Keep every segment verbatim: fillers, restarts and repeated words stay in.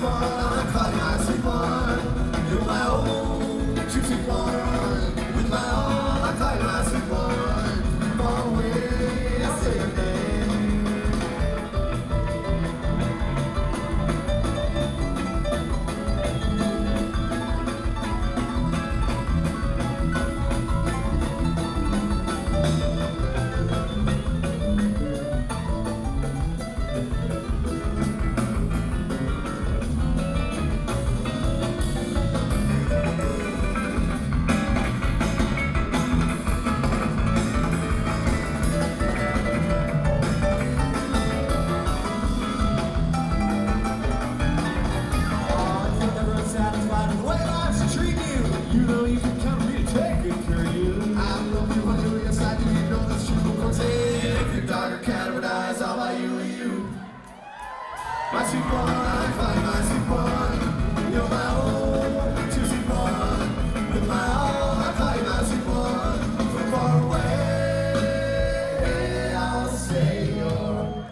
one, I call you my sweet one. You're my own, too sweet one. With my all, I call you my sweet one. Far away, I say your name. You know you can count on me to take good care of you. I love you, honey, yes I do. You know that's true, of course. Hey, if your dog or cat would die, it's all about you and you. My sweet one, I find my sweet one. You're my own, too sweet one. With my all, I call you my sweet one. From far away, I'll say you're.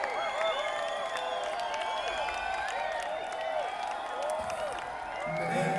Man.